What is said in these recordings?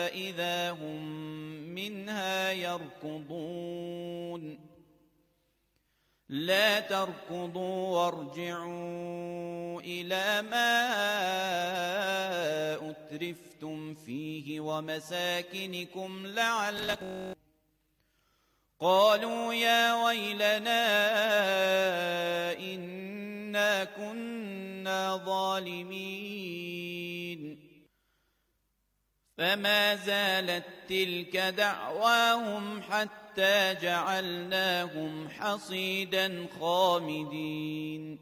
إذا هم منها يركضون لا تركضوا وارجعوا إلى ما أترفتم فيه ومساكنكم لعلكم قالوا يا ويلنا إنا كنا ظالمين فما زالت تلك دعواهم حتى جعلناهم حصيدا خامدين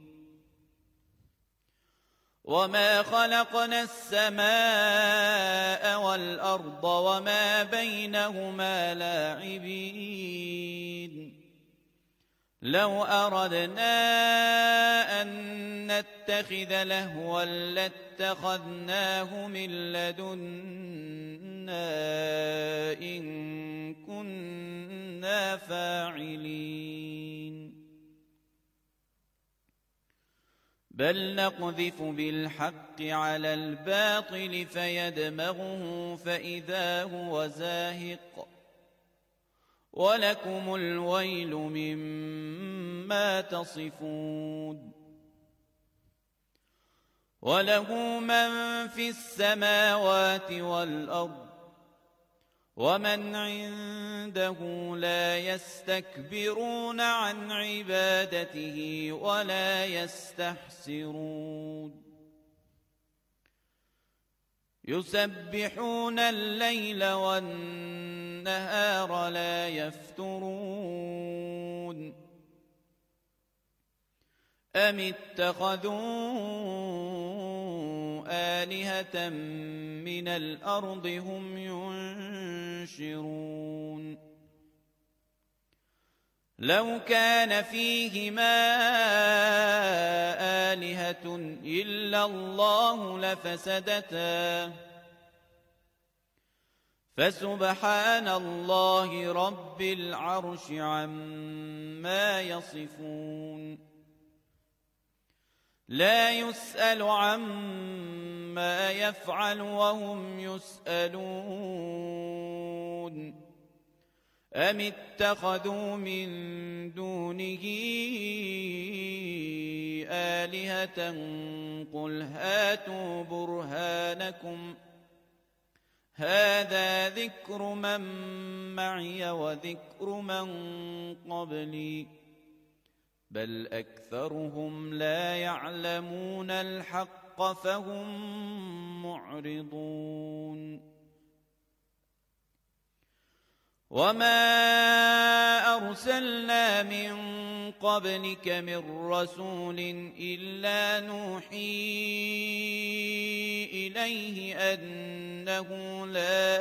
وما خلقنا السماء والأرض وما بينهما لاعبين لو أردنا أن نتخذ لهوا لاتخذناه من لدنا إن كنا فاعلين بل نقذف بالحق على الباطل فيدمغه فإذا هو زاهق ولكم الويل مما تصفون وله من في السماوات والأرض ومن عنده لا يستكبرون عن عبادته ولا يستحسرون يسبحون الليل والنهار لا يفترون أم اتخذوا آلهة من الأرض هم ينشرون لو كان فيهما آلهة إلا الله لفسدتا فسبحان الله رب العرش عما يصفون لا يسأل عما يفعل وهم يسألون أم اتخذوا من دونه آلهة قل هاتوا برهانكم هذا ذكر من معي وذكر من قبلي بل أكثرهم لا يعلمون الحق فهم معرضون وما أرسلنا من قبلك من رسول إلا نوحي إليه أنه لا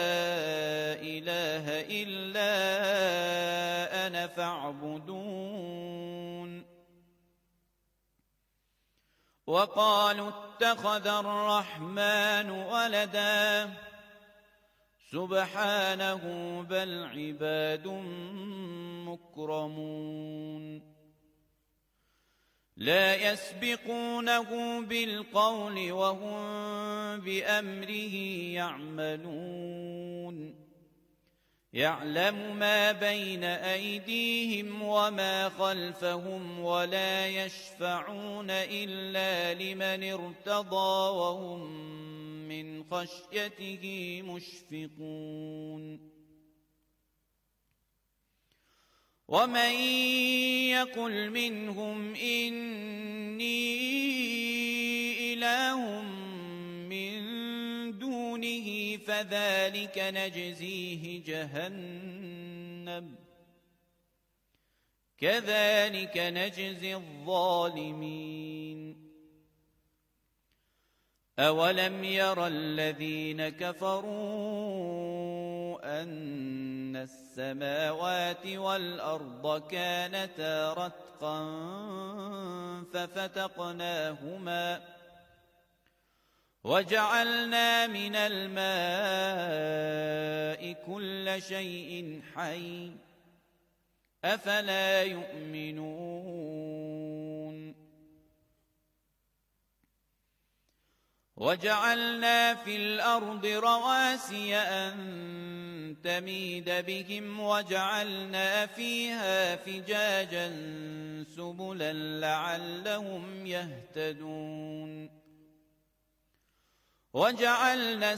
إله إلا أنا فاعبدون وقالوا اتخذ الرحمن ولدا سبحانه بل عباد مكرمون لا يسبقونه بالقول وهم بأمره يعملون يعلم ما بين أيديهم وما خلفهم ولا يشفعون إلا لمن ارتضى وهم من خشيته مشفقون ومن يقل منهم إني إله من دونه فذلك نجزيه جهنم كذلك نجزي الظالمين أولم ير الذين كفروا أن السماوات والأرض كانتا رتقا ففتقناهما وجعلنا من الماء كل شيء حي أفلا يؤمنون وجعلنا في الأرض رواسي أن تميد بهم وجعلنا فيها فجاجا سبلا لعلهم يهتدون وجعلنا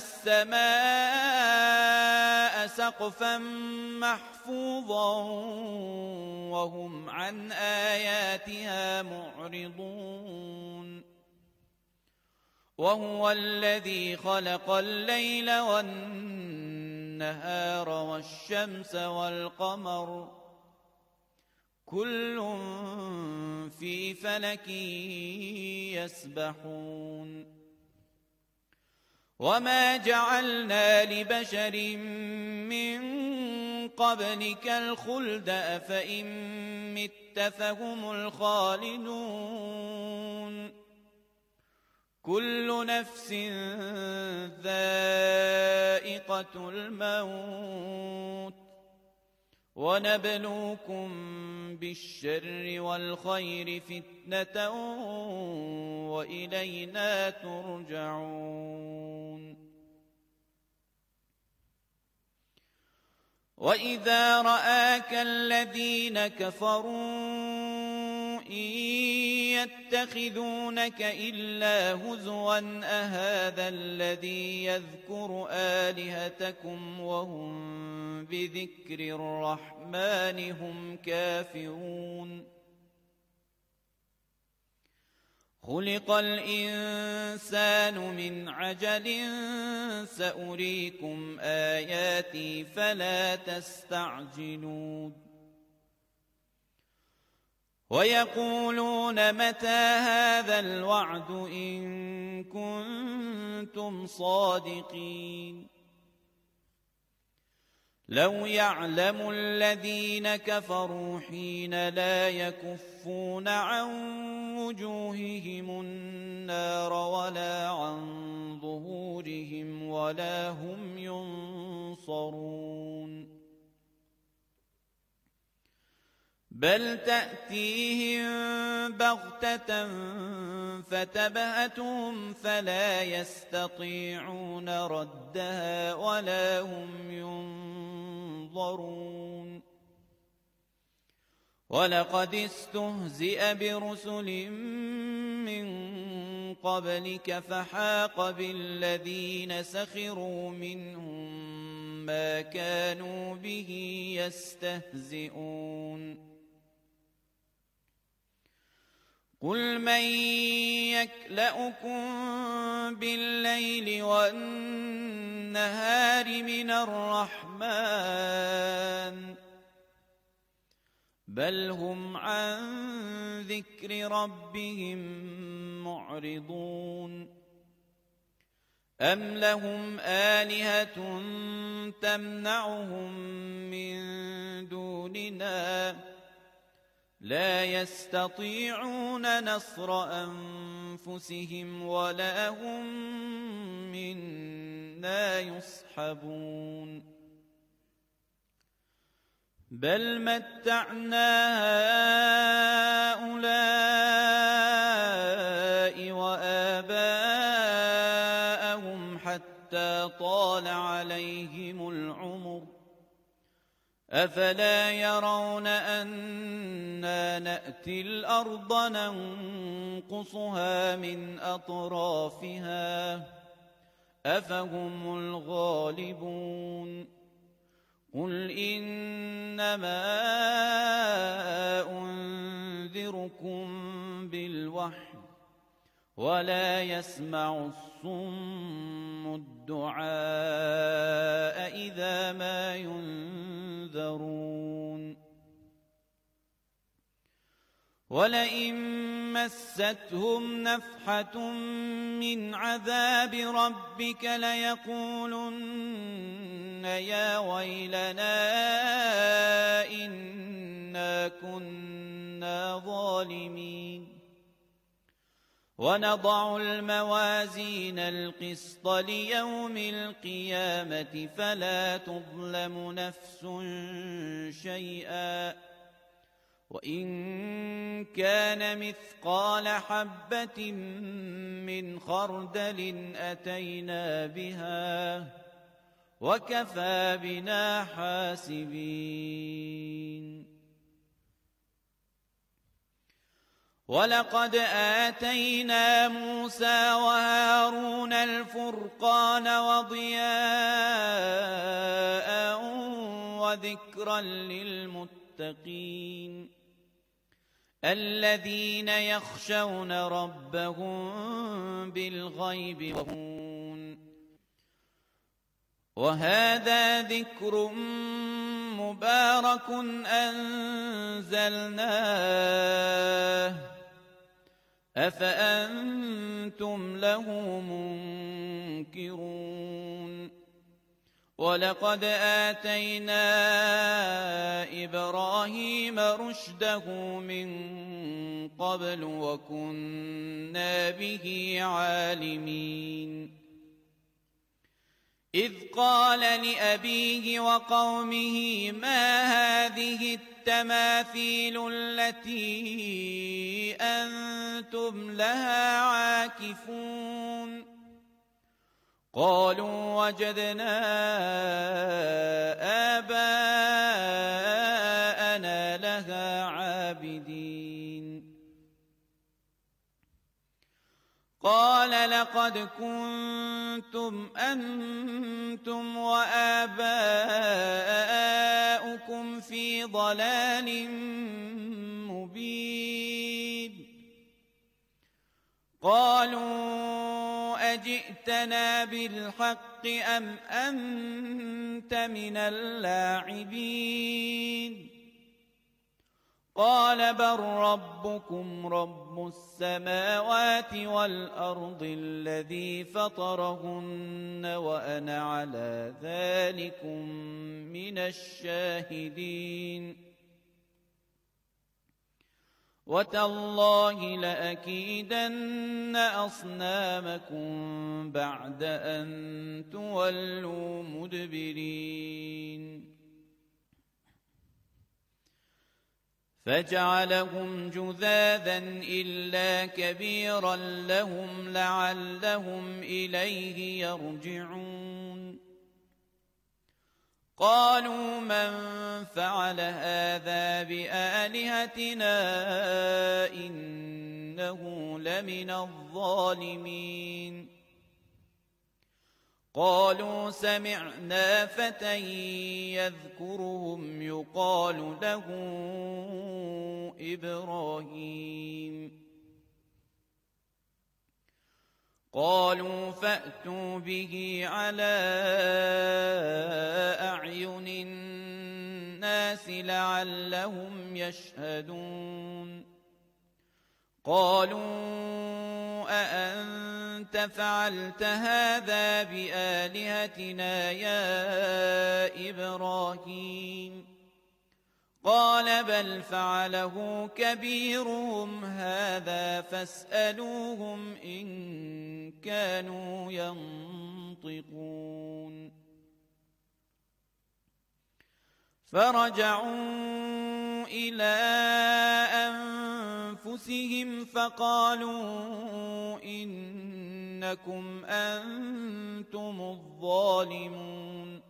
السماء سقفا محفوظا وهم عن آياتها معرضون وهو الذي خلق الليل والنهار والشمس والقمر كل في فلك يسبحون وما جعلنا لبشر من قبلك الخلد أفإن مت فهم الخالدون كل نفس ذائقة الموت ونبلوكم بالشر والخير فتنة وإلينا ترجعون وإذا رآك الذين كفروا إن يتخذونك إلا هزوا أهذا الذي يذكر آلهتكم وهم بذكر الرحمن هم كافرون خلق الإنسان من عجل سأريكم آياتي فلا تستعجلون ويقولون متى هذا الوعد إن كنتم صادقين لو يعلم الذين كفروا حين لا يكفون عن وجوههم النار ولا عن ظهورهم ولا هم ينصرون بل تأتيهم بغتة فتبهتهم فلا يستطيعون ردها ولا هم ينظرون ولقد استهزئ برسل من قبلك فحاق بالذين سخروا منهم ما كانوا به يستهزئون قل من يكلؤكم بالليل والنهار من الرحمن بل هم عن ذكر ربهم معرضون أم لهم آلهة تمنعهم من دوننا لا يستطيعون نصر أنفسهم ولا هم منا يصحبون بل متعنا هؤلاء وآباءهم حتى طال عليهم العمر أفلا يرون أنا نأتي الأرض ننقصها من أطرافها أفهم الغالبون قل إنما أنذركم بالوحي ولا يسمع الصم الدعاء إذا ما ينذرون ولئن مستهم نفحة من عذاب ربك ليقولن يا ويلنا إنا كنا ظالمين ونضع الموازين القسط ليوم القيامة فلا تظلم نفس شيئا وإن كان مثقال حبة من خردل أتينا بها وكفى بنا حاسبين ولقد آتينا موسى وهارون الفرقان وضياء وذكرا للمتقين الذين يخشون ربهم بالغيب وهذا ذكر مبارك أنزلناه أفأنتم له منكرون ولقد آتينا إبراهيم رشده من قبل وكنا به عالمين إذ قال لأبيه وقومه ما هذه التماثيل التي أنتم لها عاكفون قالوا وجدنا آباءنا لها عابدين قال لقد كنتم أنتم وآباؤكم في ضلال مبين قالوا أجئتنا بالحق أم أنت من اللاعبين قال بل ربكم رب السماوات والأرض الذي فطرهن وأنا على ذلكم من الشاهدين وتالله لأكيدن أصنامكم بعد أن تولوا مدبرين فجعلهم جذاذا إلا كبيرا لهم لعلهم إليه يرجعون قالوا من فعل هذا بآلهتنا إنه لمن الظالمين قالوا سمعنا فتى يذكرهم يقال له إبراهيم قالوا فأتوا به على أعين الناس لعلهم يشهدون قالوا أأنت فعلت هذا بآلهتنا يا إبراهيم قال بل فعله كبيرهم هذا فاسألوهم إن كانوا ينطقون فرجعوا إلى أنفسهم فقالوا إنكم أنتم الظالمون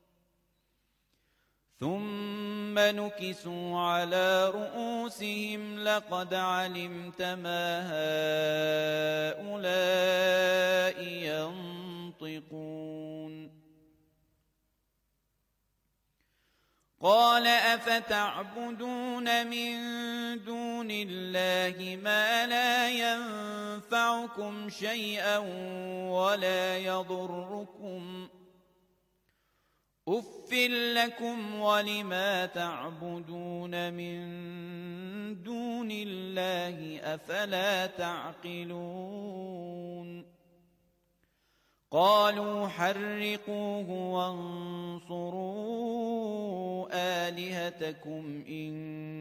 ثم نكسوا على رؤوسهم لقد علمت ما هؤلاء ينطقون قال أفتعبدون من دون الله ما لا ينفعكم شيئا ولا يضركم أف لكم ولما تعبدون من دون الله أفلا تعقلون قالوا حرقوه وانصروا آلهتكم إن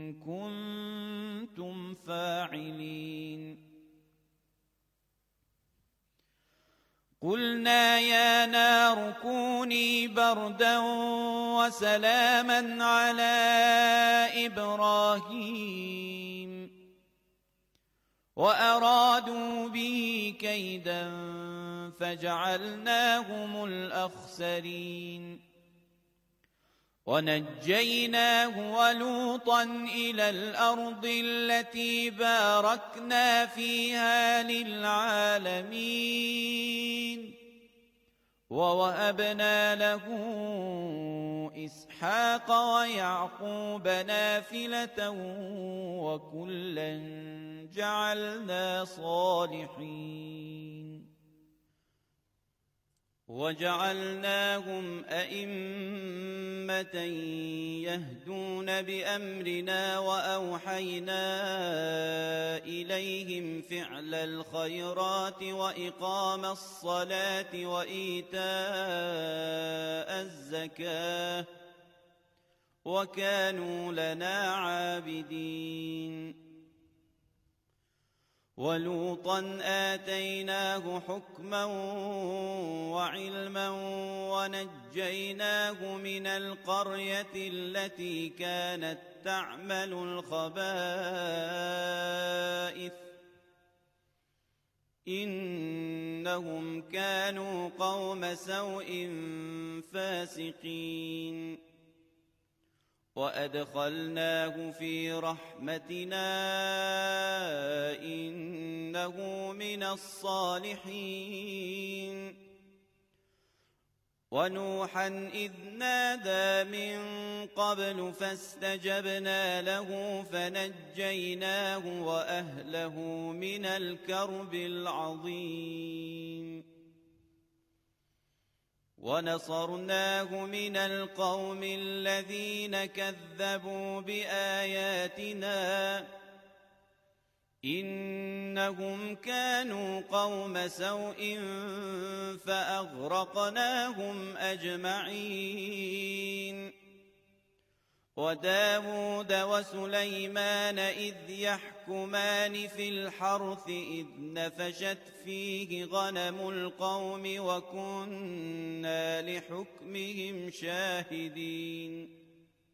كنتم فاعلين قلنا يا نار كوني بردا وسلاما على إبراهيم وأرادوا به كيدا فجعلناهم الأخسرين ونجيناه ولوطا إلى الأرض التي باركنا فيها للعالمين ووهبنا له إسحاق ويعقوب نافلة وكلا جعلنا صالحين وجعلناهم أئمة يهدون بأمرنا وأوحينا إليهم فعل الخيرات وإقام الصلاة وإيتاء الزكاة وكانوا لنا عابدين ولوطا آتيناه حكما وعلما ونجيناه من القرية التي كانت تعمل الخبائث إنهم كانوا قوم سوء فاسقين وأدخلناه في رحمتنا إنه من الصالحين ونوحا إذ نادى من قبل فاستجبنا له فنجيناه وأهله من الكرب العظيم ونصرناه من القوم الذين كذبوا بآياتنا إنهم كانوا قوم سوء فأغرقناهم أجمعين وداود وسليمان إذ يحكمان في الحرث إذ نفشت فيه غنم القوم وكنا لحكمهم شاهدين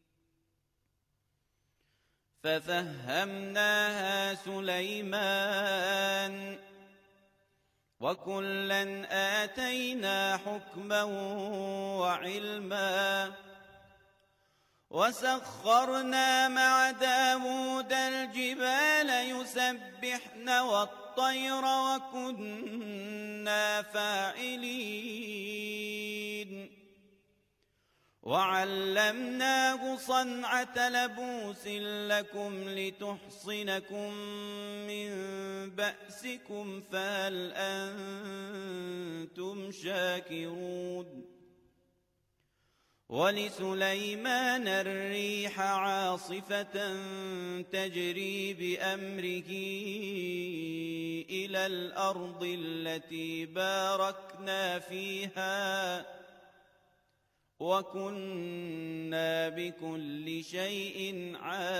ففهمناها سليمان وكلا آتينا حكما وعلما وسخرنا مع داود الجبال يسبحن والطير وكنا فاعلين وعلمناه صنعة لبوس لكم لتحصنكم من بأسكم فهل أنتم شاكرون ولسليمان الريح عاصفة تجري بأمره إلى الأرض التي باركنا فيها وكنا بكل شيء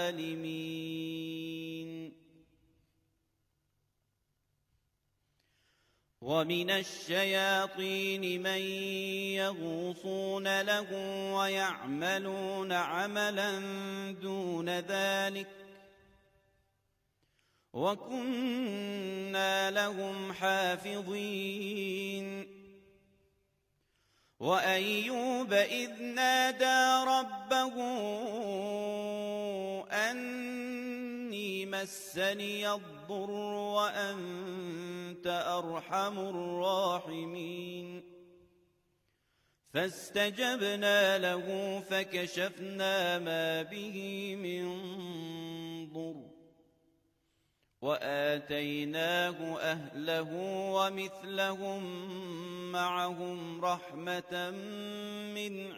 عالمين ومن الشياطين من يغوصون له ويعملون عملا دون ذلك وكنا لهم حافظين وأيوب إذ نادى ربه أني مسني الضر وأنت أرحم الراحمين فاستجبنا له فكشفنا ما به من ضر وآتيناه أهله ومثلهم معهم رحمة من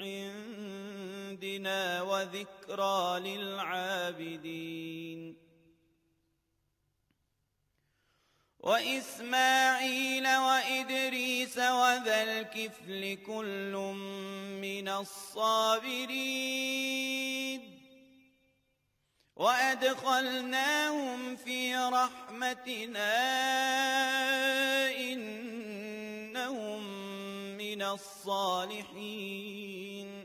عندنا وذكرى للعابدين وإسماعيل وإدريس وذا الكفل كل من الصابرين وأدخلناهم في رحمتنا إنهم الصالحين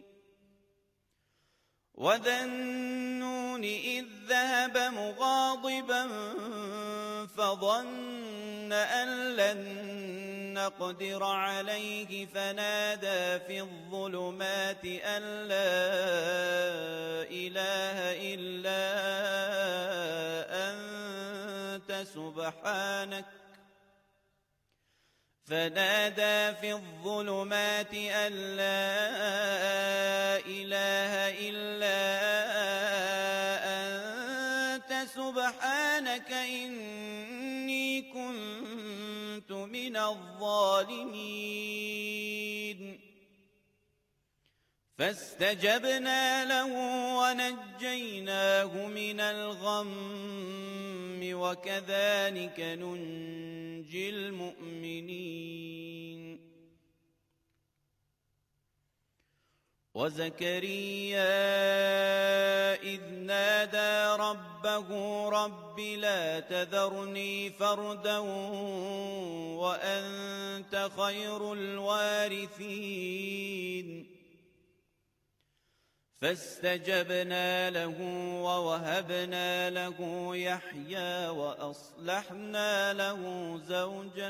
وذا النون إذ ذهب مغاضبا فظن أن لن نقدر عليه فنادى في الظلمات أن لا إله إلا أنت سبحانك إني كنت من الظالمين فاستجبنا له ونجيناه من الغم وكذلك ننجي المؤمنين وزكريا إذ نادى ربه رب لا تذرني فردا وأنت خير الوارثين فاستجبنا له ووهبنا له يحيى وأصلحنا له زوجه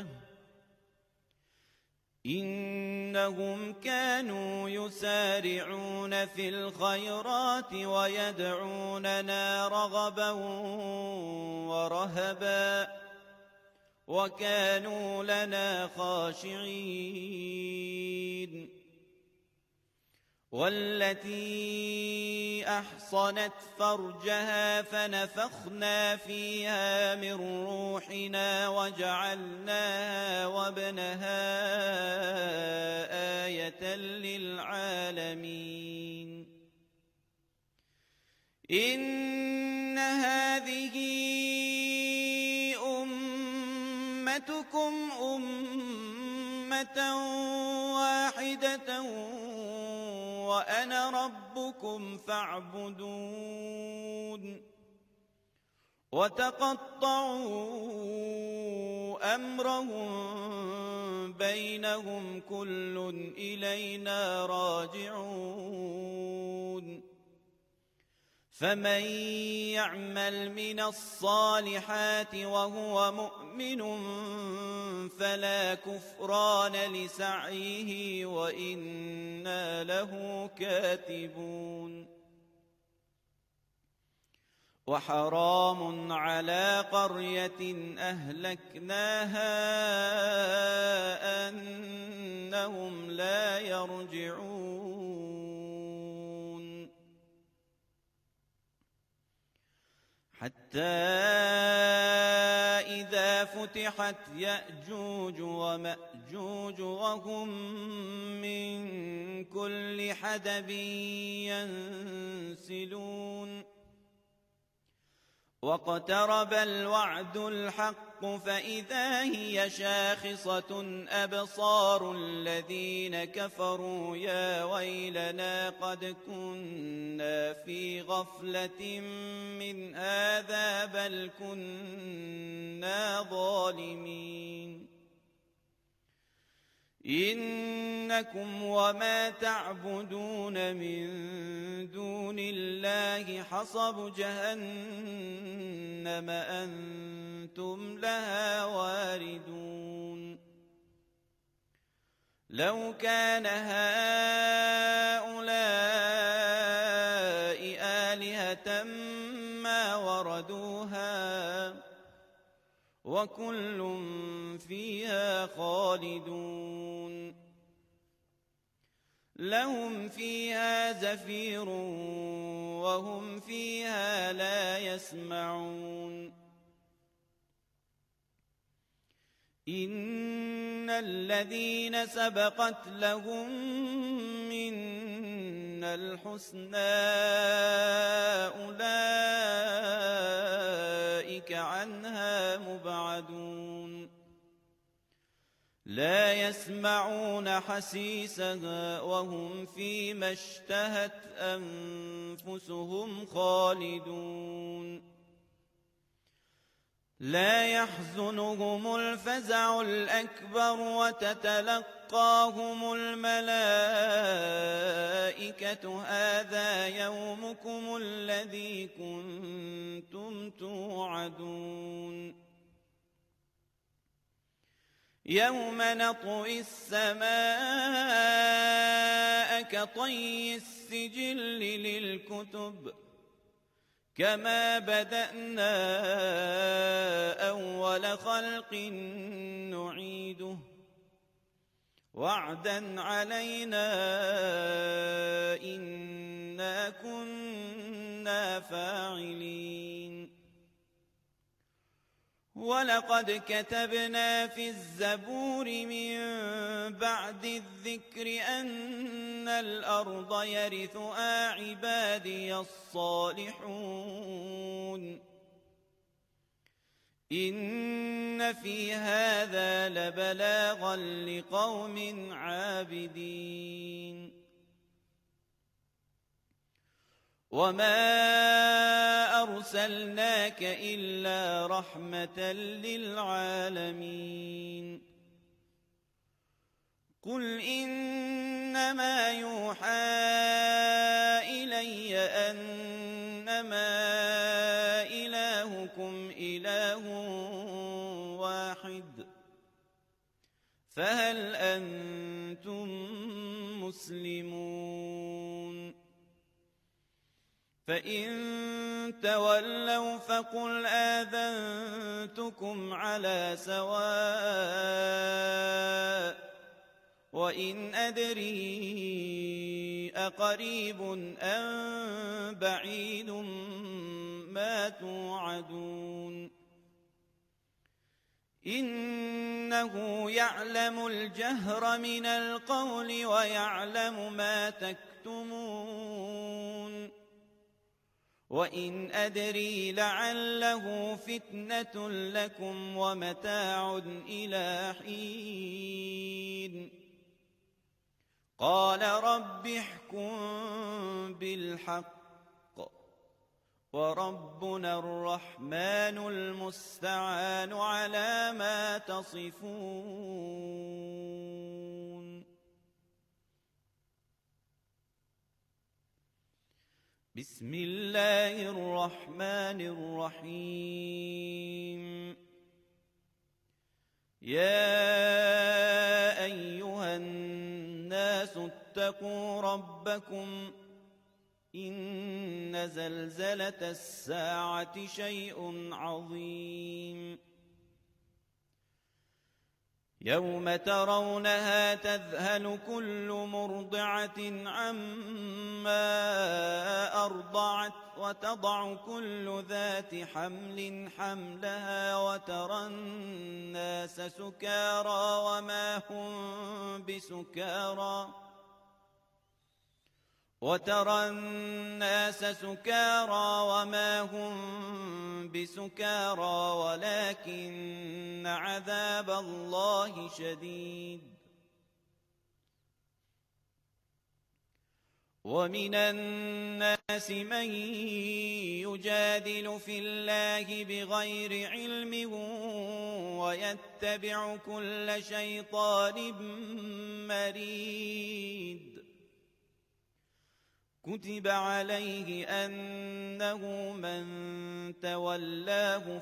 إنهم كانوا يسارعون في الخيرات ويدعوننا رغبا ورهبا وكانوا لنا خاشعين والتي أحصنت فرجها فنفخنا فيها من روحنا وجعلناها وابنها آية للعالمين إن هذه أمتكم أمة واحدة وأنا ربكم فاعبدون وتقطعوا أمرهم بينهم كل إلينا راجعون فمن يعمل من الصالحات وهو مؤمن فلا كفران لسعيه وإنا له كاتبون وحرام على قرية أهلكناها أنهم لا يرجعون حتى إذا فتحت يأجوج ومأجوج وهم من كل حدب ينسلون واقترب الوعد الحق فإذا هي شاخصة أبصار الذين كفروا يا ويلنا قد كنا في غفلة من هذا بل كنا ظالمين إنكم وما تعبدون من دون الله حصب جهنم أنتم لها واردون لو كان هؤلاء آلهة ما وردوها وكل فيها خالدون لهم فيها زفير وهم فيها لا يسمعون إن الذين سبقت لهم منا الحسنى أولئك عنها مبعدون لا يسمعون حسيسها وهم فيما اشتهت أنفسهم خالدون لا يحزنهم الفزع الأكبر فتلقاهم الملائكة هذا يومكم الذي كنتم توعدون يوم نطوي السماء كطي السجل للكتب كما بدأنا أول خلق نعيده وعدا علينا إنا كنا فاعلين ولقد كتبنا في الزبور من بعد الذكر أن الأرض يرثها عبادي الصالحون إن في هذا لبلاغا لقوم عابدين وما أرسلناك إلا رحمة للعالمين قل إنما يوحى إلي أنما إلهكم إله واحد فهل أنتم مسلمون فإن تولوا فقل آذنتكم على سواء وإن أدري أقريب أم بعيد ما توعدون إنه يعلم الجهر من القول ويعلم ما تكتمون وإن أدري لعله فتنة لكم ومتاع إلى حين قال رب احكم بالحق وربنا الرحمن المستعان على ما تصفون بسم الله الرحمن الرحيم يا أيها الناس اتقوا ربكم إن زلزلة الساعة شيء عظيم يوم ترونها تذهل كل مرضعة عما أرضعت وتضع كل ذات حمل حملها وترى الناس سكارى وما هم بسكارى ولكن عذاب الله شديد ومن الناس من يجادل في الله بغير علم ويتبع كل شيطان مريد كتب عليه أنه من تولاه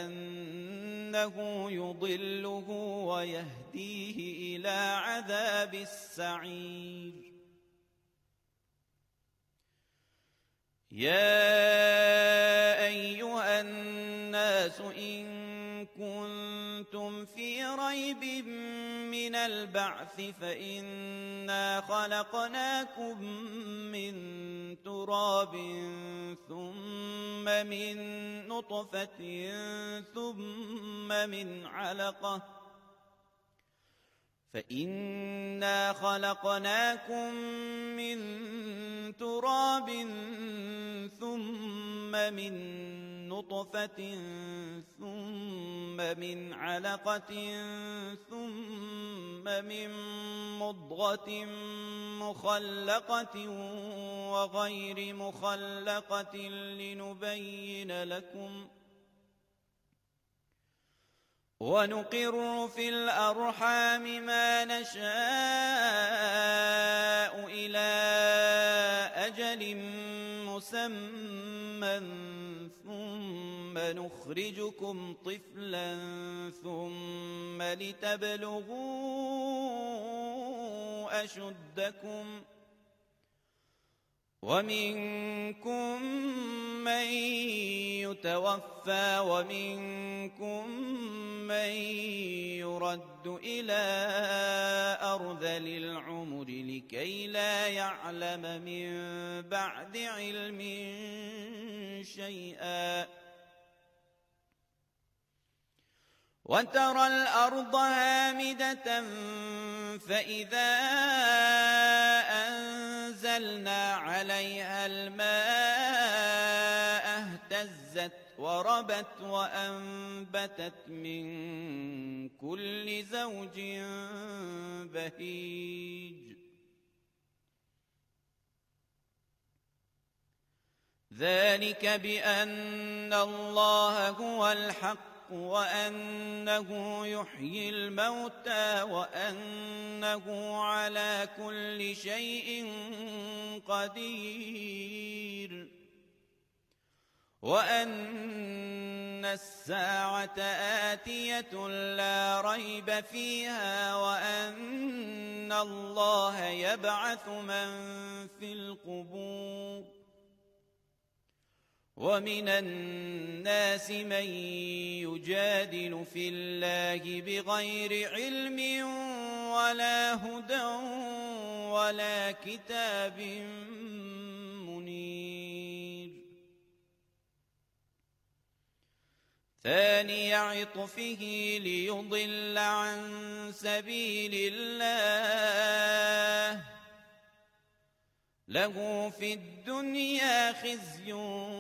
فأنه يضله ويهديه إلى عذاب السعير يا أيها الناس إن كنتم في ريب من البعث فإنا خلقناكم من تراب ثم من نطفة ثم من علقة فإنا خلقناكم من تراب ثم من نطفة ثم من علقة ثم من مضغة مخلقة وغير مخلقة ونقر في الأرحام ما نشاء إلى أجل مسمى ثم نخرجكم طفلا ثم لتبلغوا أشدكم ومنكم من يتوفى ومنكم من يرد إلى أرذل العمر لكي لا يعلم من بعد علم شيئا وترى الأرض هامدة فإذا أنزلنا عليها الماء اهتزت وربت وأنبتت من كل زوج بهيج ذلك بأن الله هو الحق وأنه يحيي الموتى وأنه على كل شيء قدير وأن الساعة آتية لا ريب فيها وأن الله يبعث من في القبور ومن الناس من يجادل في الله بغير علم ولا هدى ولا كتاب منير ثاني عطفه ليضل عن سبيل الله له في الدنيا خزي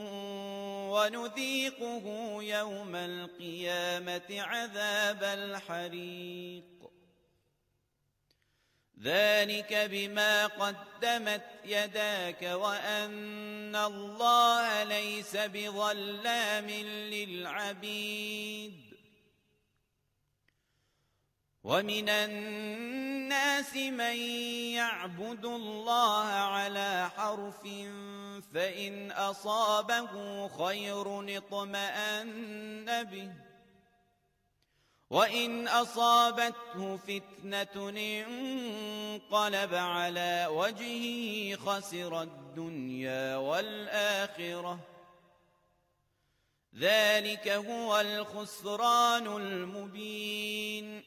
ونذيقه يوم القيامة عذاب الحريق ذلك بما قدمت يداك وأن الله ليس بظلام للعبيد ومن الناس من يعبد الله على حرف فإن أصابه خير اطمأن به وإن أصابته فتنة انقلب على وجهه خسر الدنيا والآخرة ذلك هو الخسران المبين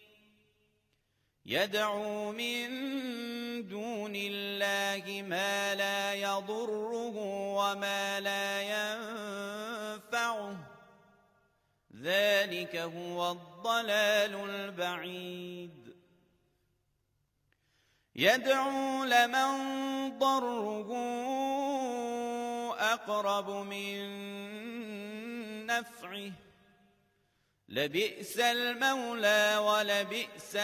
يدعو من دون الله ما لا يضره وما لا ينفعه ذلك هو الضلال البعيد يدعو لمن ضره أقرب من نفعه لبئس المولى ولبئس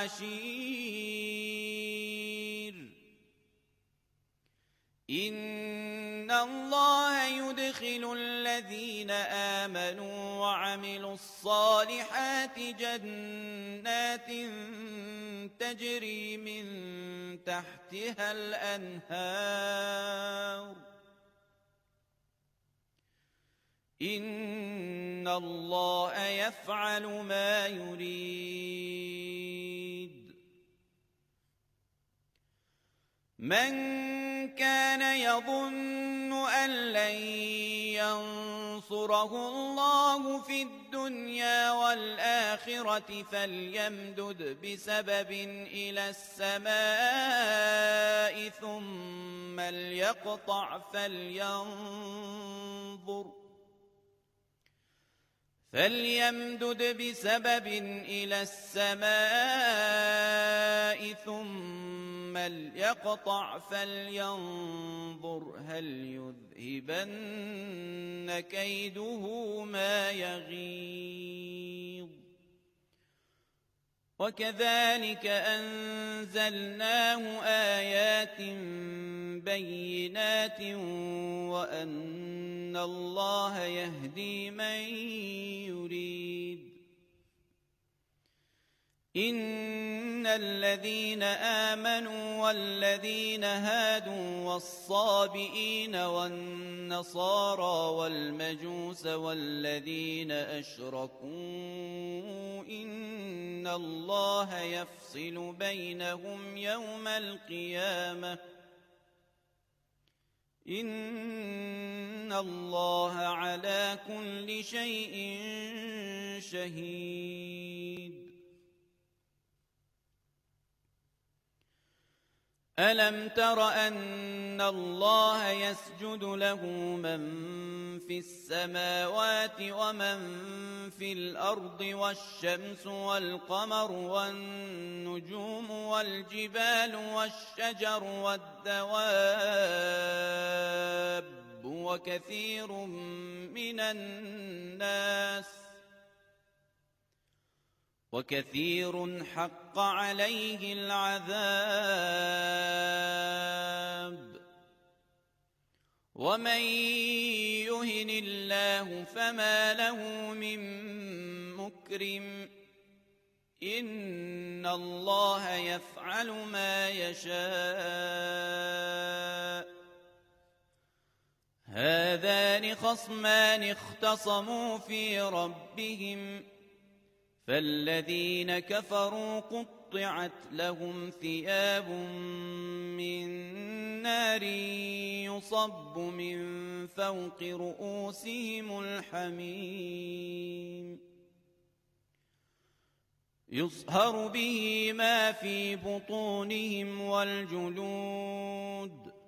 العشير إن الله يدخل الذين آمنوا وعملوا الصالحات جنات تجري من تحتها الأنهار إن الله يفعل ما يريد من كان يظن أن لن ينصره الله في الدنيا والآخرة فليمدد بسبب إلى السماء ثم ليقطع فليمدد بسبب إلى السماء ثم ليقطع فلينظر هل يذهبن كيده ما يغيظ وكذلك أنزلناه آيات بينات وأن الله يهدي من يريد إن الذين آمنوا والذين هادوا والصابئين والنصارى والمجوس والذين أشركوا إن الله يفصل بينهم يوم القيامة إن الله على كل شيء شهيد. ألم تر أن الله يسجد له من في السماوات ومن في الأرض والشمس والقمر والنجوم والجبال والشجر والدواب وكثير حق عليه العذاب ومن يهن الله فما له من مكرم إن الله يفعل ما يشاء. هذان خصمان اختصموا في ربهم فالذين كفروا قطعت لهم ثياب من نار يصب من فوق رؤوسهم الحميم يصهر به ما في بطونهم والجلود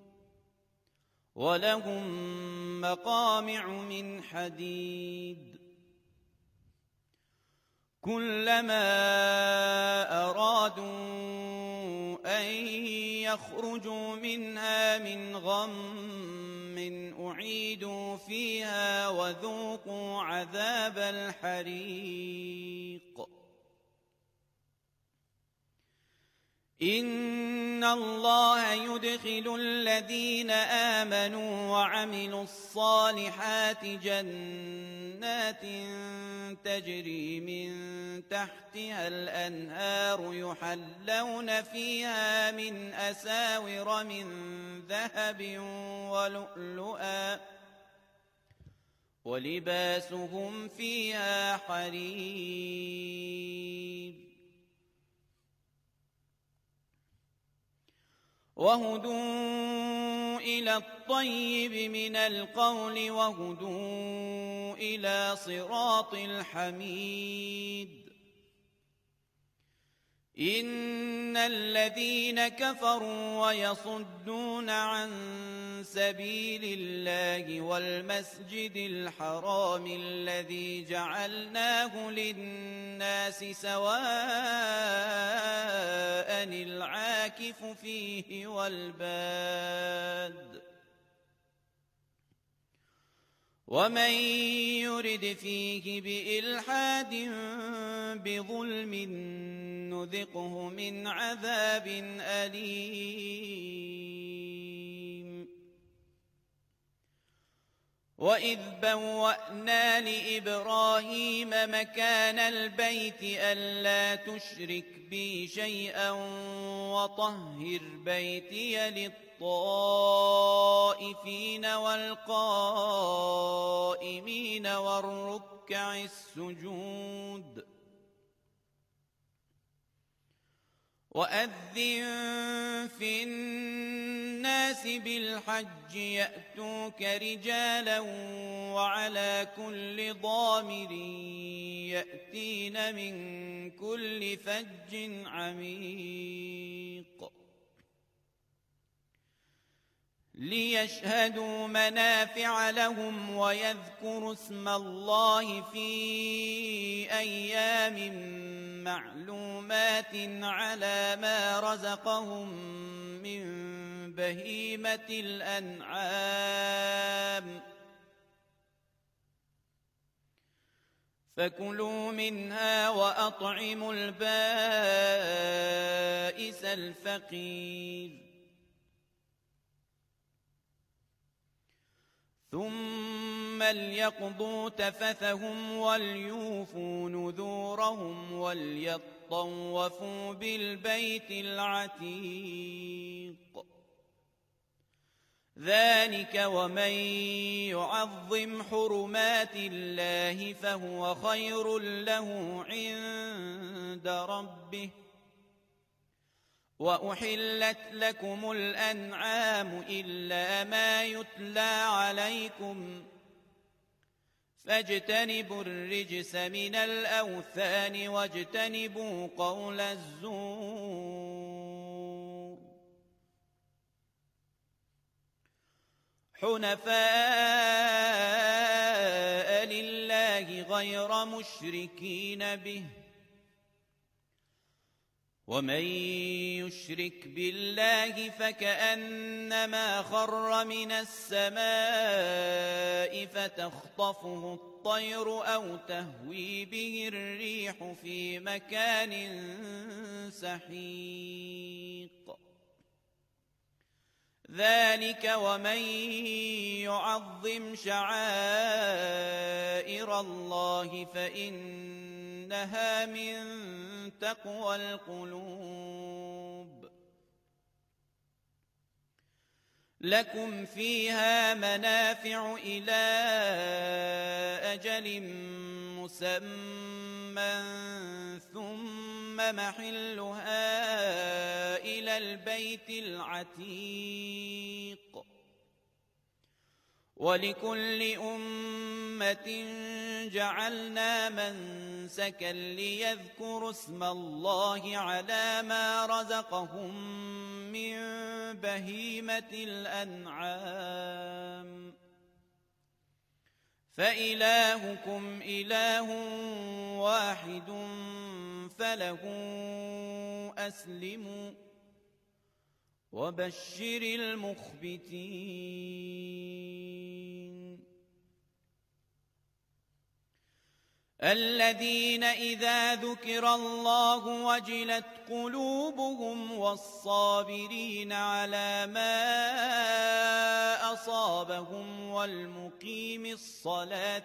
ولهم مقامع من حديد كلما أرادوا أن يخرجوا منها من غم أعيدوا فيها وذوقوا عذاب الحريق. إن الله يدخل الذين آمنوا وعملوا الصالحات جنات تجري من تحتها الأنهار يحلون فيها من أساور من ذهب ولؤلؤا ولباسهم فيها حرير وهدوا إلى الطيب من القول وهدوا إلى صراط الحميد. إن الذين كفروا ويصدون عن سبيل الله والمسجد الحرام الذي جعلناه للناس سواء العاكف فيه والباد ومن يرد فيه بإلحاد بظلم نذقه من عذاب أليم. وإذ بوأنا لإبراهيم مكان البيت ألا تشرك بي شيئا وطهر بيتي للطائفين والقائمين والركع السجود. وأذن في الناس بالحج يأتوك رجالا وعلى كل ضامر يأتين من كل فج عميق ليشهدوا منافع لهم ويذكروا اسم الله في أيام معلومات على ما رزقهم من بهيمة الأنعام فكلوا منها وأطعموا البائس الفقير ثم ثم ليقضوا تفثهم وليوفوا نذورهم وليطوفوا بالبيت العتيق ذلك ومن يعظم حرمات الله فهو خير له عند ربه وأحلت لكم الأنعام إلا ما يتلى عليكم فاجتنبوا الرجس من الأوثان واجتنبوا قول الزور حنفاء لله غير مشركين به ومن يشرك بالله فكأنما خر من السماء فتخطفه الطير أو تهوي به الريح في مكان سحيق ذلك ومن يعظم شعائر الله فإنها من تقوى القلوب لكم فيها منافع إلى أجل مسمى ثم محلها إلى البيت العتيق ولكل أمة جعلنا منسكا ليذكروا اسم الله على ما رزقهم من بهيمة الأنعام فإلهكم إله واحد فله أسلموا وبشر المخبتين الذين إذا ذكر الله وجلت قلوبهم والصابرين على ما أصابهم والمقيم الصلاة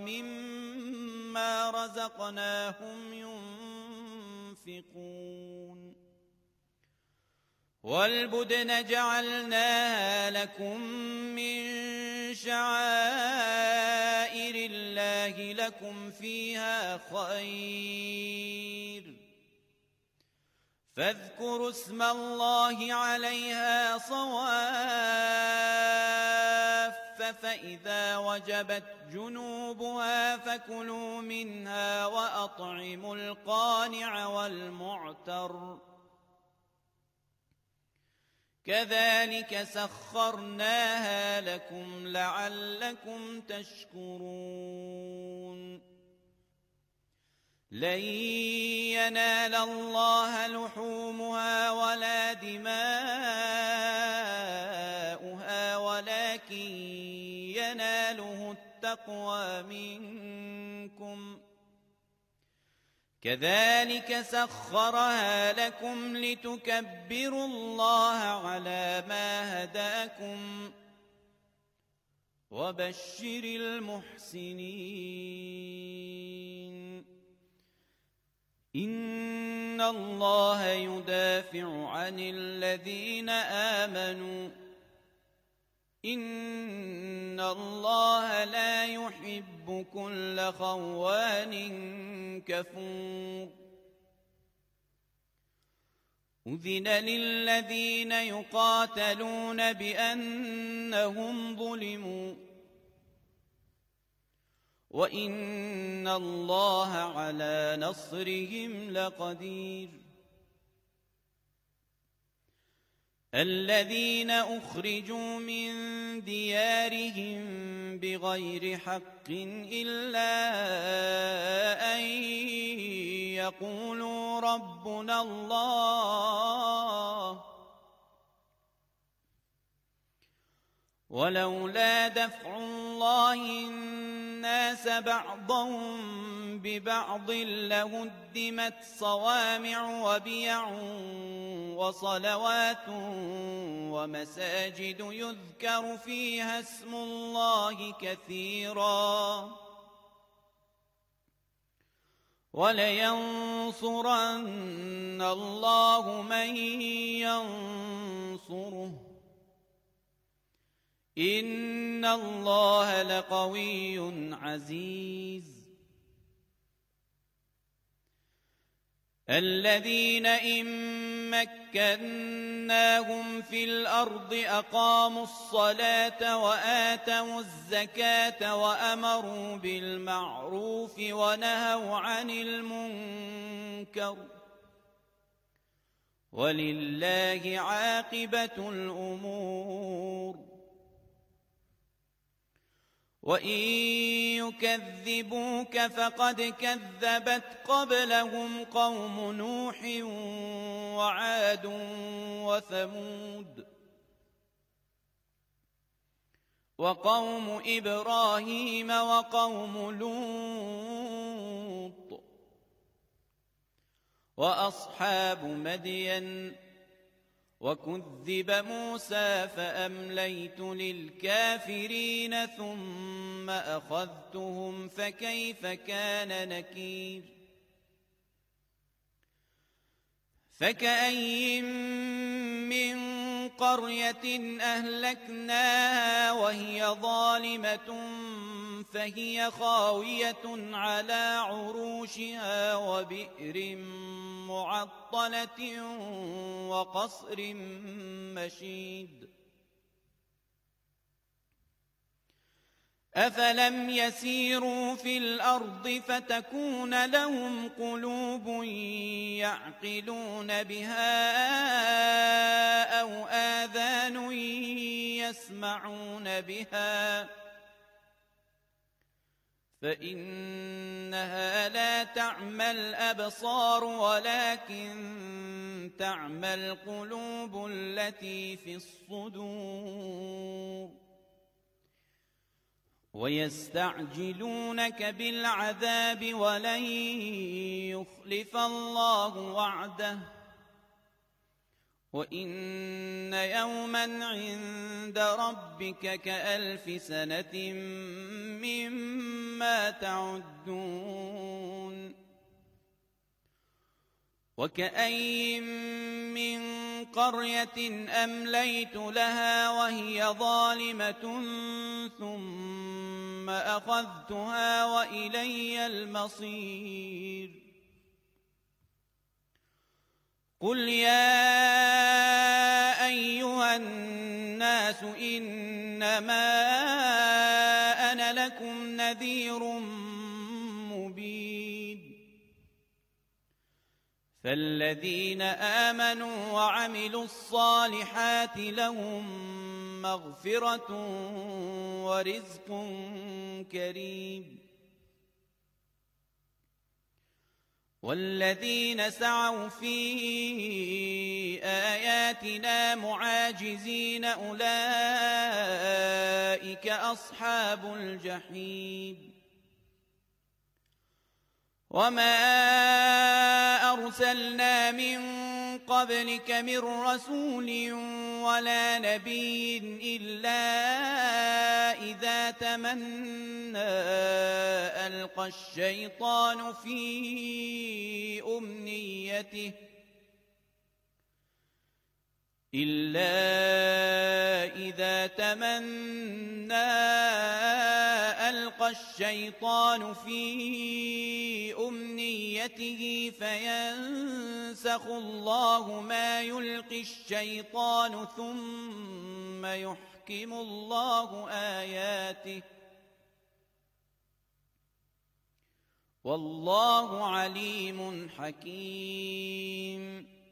ومما رزقناهم ينفقون والبدن جعلناها لكم من شعائر الله لكم فيها خير فاذكروا اسم الله عليها صواف فإذا وجبت جنوبها فكلوا منها وأطعموا القانع والمعتر كذلك سخرناها لكم لعلكم تشكرون لن ينال الله لحومها ولا دماؤها ولكن يناله التقوى منكم كذلك سخرها لكم لتكبروا الله على ما هداكم وبشر المحسنين إن الله يدافع عن الذين آمنوا إن الله لا يحب كل خوان كفور أذن للذين يقاتلون بأنهم ظلموا وإن الله على نصرهم لقدير الذين أخرجوا من ديارهم بغير حق إلا أن يقولوا ربنا الله ولولا دفع الله الناس بعضهم ببعض لهدمت صوامع وبيع وصلوات ومساجد يذكر فيها اسم الله كثيرا ولينصرن الله من ينصره إن الله لقوي عزيز الذين إن مكناهم في الأرض أقاموا الصلاة وآتوا الزكاة وأمروا بالمعروف ونهوا عن المنكر ولله عاقبة الأمور وإن يكذبوك فقد كذبت قبلهم قوم نوح وعاد وثمود وقوم إبراهيم وقوم لوط وأصحاب مدين وكذب موسى فأمليت للكافرين ثم أخذتهم فكيف كان نكير فكأين من قرية أهلكناها وهي ظالمة فهي خاوية على عروشها وبئر معطلة وقصر مشيد أفلم يسيروا في الأرض فتكون لهم قلوب يعقلون بها أو آذان يسمعون بها فإنها لا تعمى الأبصار ولكن تعمى القلوب التي في الصدور ويستعجلونك بالعذاب ولن يخلف الله وعده وإن يوما عند ربك كألف سنة مما تعدون وكأين من قرية أمليت لها وهي ظالمة ثم أخذتها وإلي المصير قل يا أيها الناس إنما أنا لكم نذير مبين فالذين آمنوا وعملوا الصالحات لهم مغفرة ورزق كريم والذين سعوا في آياتنا معاجزين أولئك أصحاب الجحيم وما أرسلنا من قبلك من رسول ولا نبي إلا إذا تمنى ألقى الشيطان في أمنيته فينسخ الله ما يلقي الشيطان ثم يحكم الله آياته والله عليم حكيم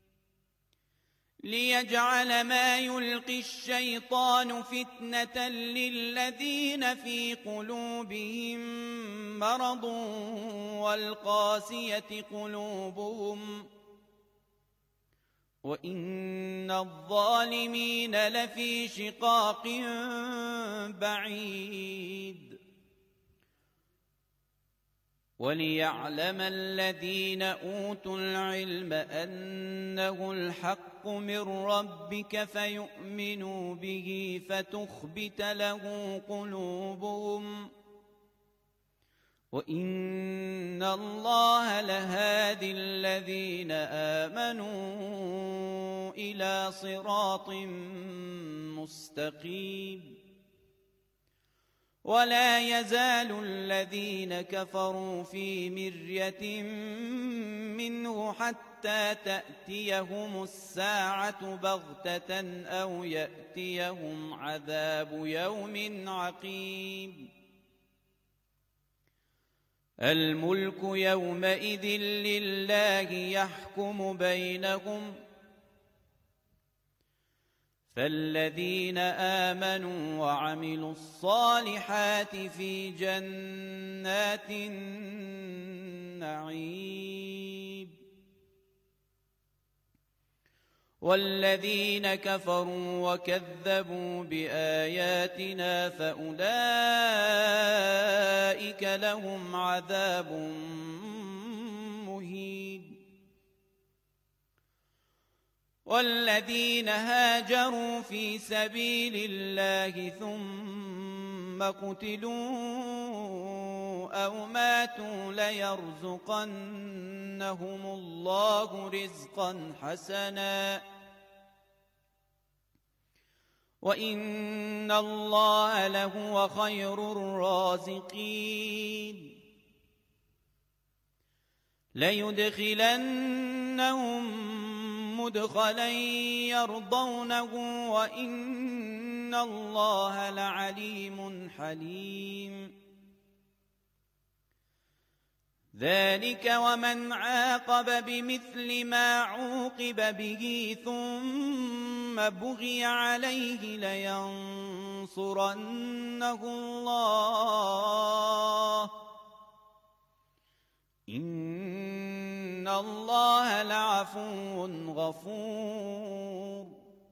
ليجعل ما يلقي الشيطان فتنة للذين في قلوبهم مرض والقاسية قلوبهم وإن الظالمين لفي شقاق بعيد وليعلم الذين أوتوا العلم أنه الحق من ربك فيؤمنوا به فتخبت له قلوبهم وإن الله لهادي الذين آمنوا إلى صراط مستقيم ولا يزال الذين كفروا في مرية منه حتى تأتيهم الساعة بغتة أو يأتيهم عذاب يوم عقيم الملك يومئذ لله يحكم بينهم فالذين آمنوا وعملوا الصالحات في جنات النعيم والذين كفروا وكذبوا بآياتنا فأولئك لهم عذاب مهين والذين هاجروا في سبيل الله ثم قتلوا أو ماتوا ليرزقنهم الله رزقا حسنا وإن الله لهو خير الرازقين ليدخلنهم مدخلا يرضونه وإن الله لعليم حليم ذلك ومن عاقب بمثل ما عوقب به ثم بغي عليه لينصرنه الله إن الله لعفو غفور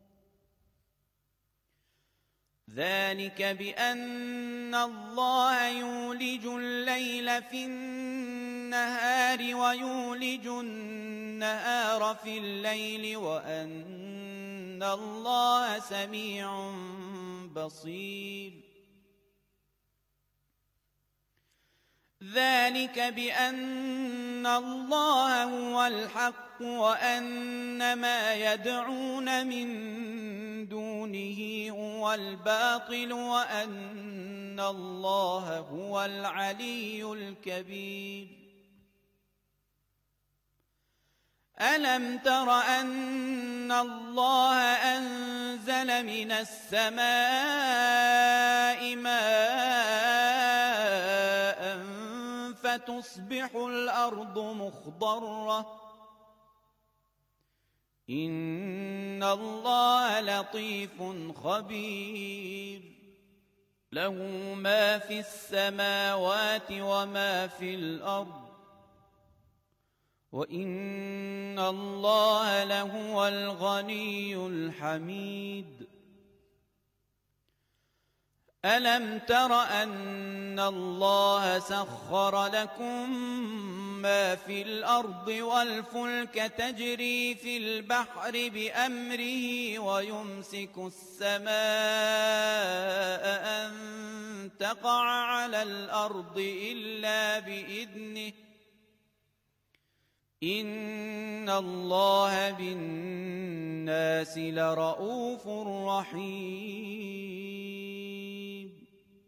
ذلك بأن الله يولج الليل في النهار ويولج النهار في الليل وأن الله سميع بصير ذلك بأن الله هو الحق وأن ما يدعون من دونه هو الباطل وأن الله هو العلي الكبير ألم تر أن الله أنزل من السماء ماء فتصبح الأرض مخضرة إن الله لطيف خبير له ما في السماوات وما في الأرض وإن الله لهو الغني الحميد ألم تر أن الله سخر لكم ما في الأرض والفلك تجري في البحر بأمره ويمسك السماء أن تقع على الأرض إلا بإذنه إن الله بالناس لرءوف رحيم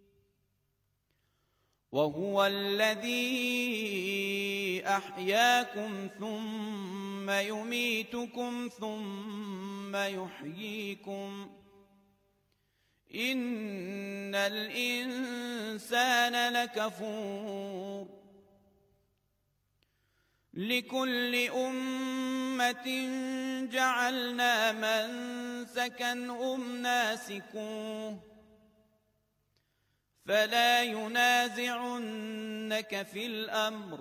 وهو الذي أحياكم ثم يميتكم ثم يحييكم إن الإنسان لكفور لكل أمة جعلنا منسكا هم ناسكوه فلا ينازعنك في الأمر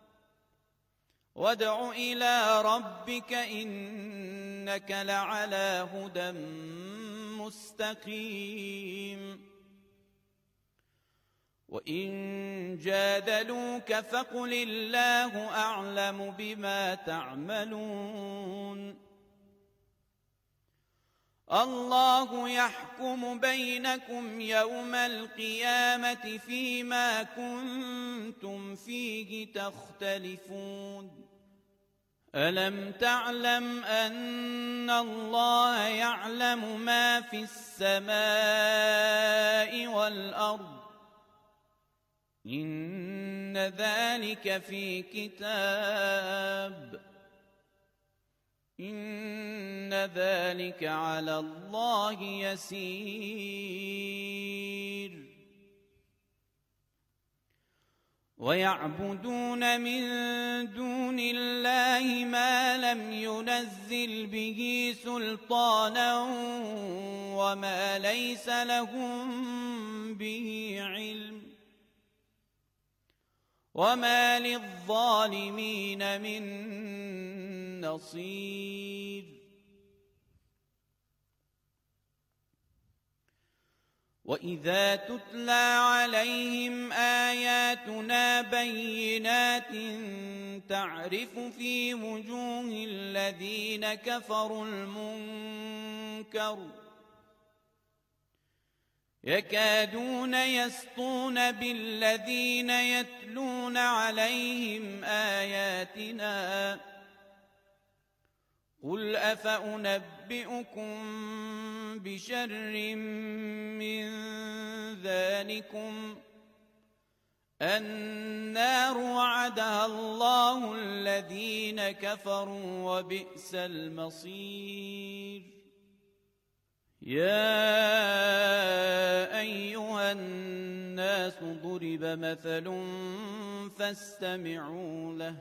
وادع إلى ربك إنك لعلى هدى مستقيم وإن جادلوك فقل الله أعلم بما تعملون الله يحكم بينكم يوم القيامة فيما كنتم فيه تختلفون ألم تعلم أن الله يعلم ما في السماء والأرض إن ذلك في كتاب إن ذلك على الله يسير ويعبدون من دون الله ما لم ينزل به سلطانا وما ليس لهم به علم وما للظالمين من نصير وإذا تتلى عليهم آياتنا بينات تعرف في وجوه الذين كفروا المنكر يكادون يسطون بالذين يتلون عليهم آياتنا قل أفأنبئكم بشر من ذلكم النار وعدها الله الذين كفروا وبئس المصير يا أيها الناس ضرب مثل فاستمعوا له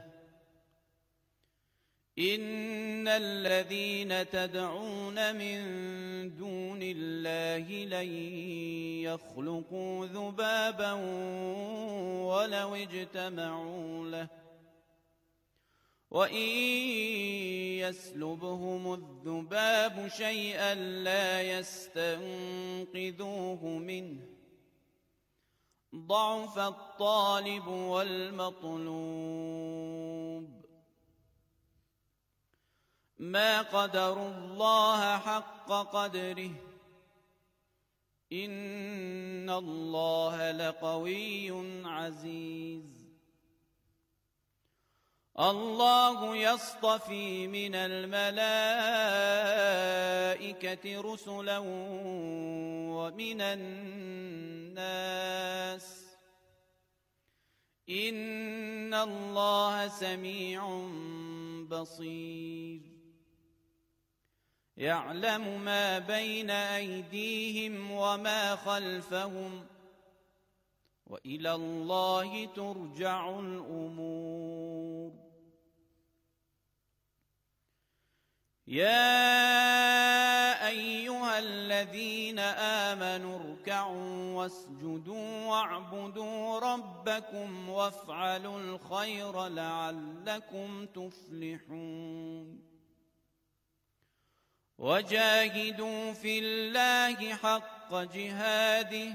إن الذين تدعون من دون الله لن يخلقوا ذبابا ولو اجتمعوا له وإن يسلبهم الذباب شيئا لا يستنقذوه منه ضعف الطالب والمطلوب ما قدروا الله حق قدره إن الله لقوي عزيز الله يصطفي من الملائكة رسلا ومن الناس إن الله سميع بصير يعلم ما بين أيديهم وما خلفهم وإلى الله ترجع الأمور يا أيها الذين آمنوا اركعوا واسجدوا واعبدوا ربكم وافعلوا الخير لعلكم تفلحون وجاهدوا في الله حق جهاده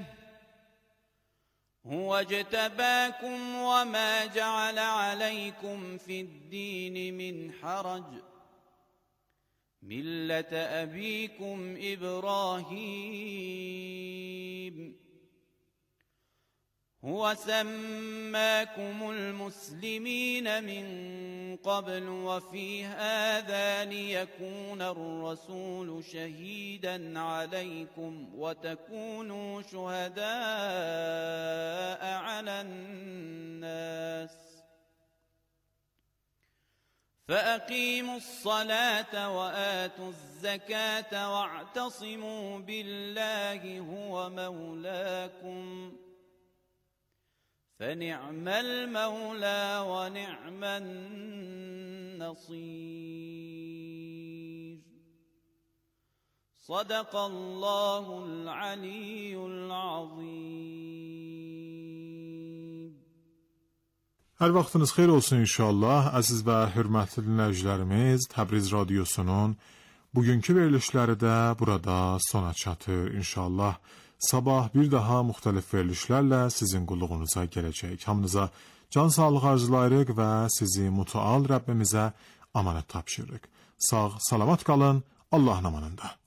هو اجتباكم وما جعل عليكم في الدين من حرج ملة أبيكم إبراهيم هو سماكم المسلمين من قبل وفي هذا ليكون الرسول شهيدا عليكم وتكونوا شهداء على الناس فأقيموا الصلاة وآتوا الزكاة واعتصموا بالله هو مولاكم فنعم المولى ونعم النصير صدق الله العلي العظيم. Hər vaxtınız xeyir olsun inşallah. Əziz və hörmətli dinləyicilərimiz, Təbriz Radiosunun bugünkü verilişləri də burada sona çatır inşallah. sabah bir daha müxtəlif verilişlərlə sizin qulluğunuza gələcək. Hamınıza can sağlığı arzulayırıq və sizi mütəal Rəbbimizə amanət tapşırırıq. Sağ, salamat qalın, Allahın amanında.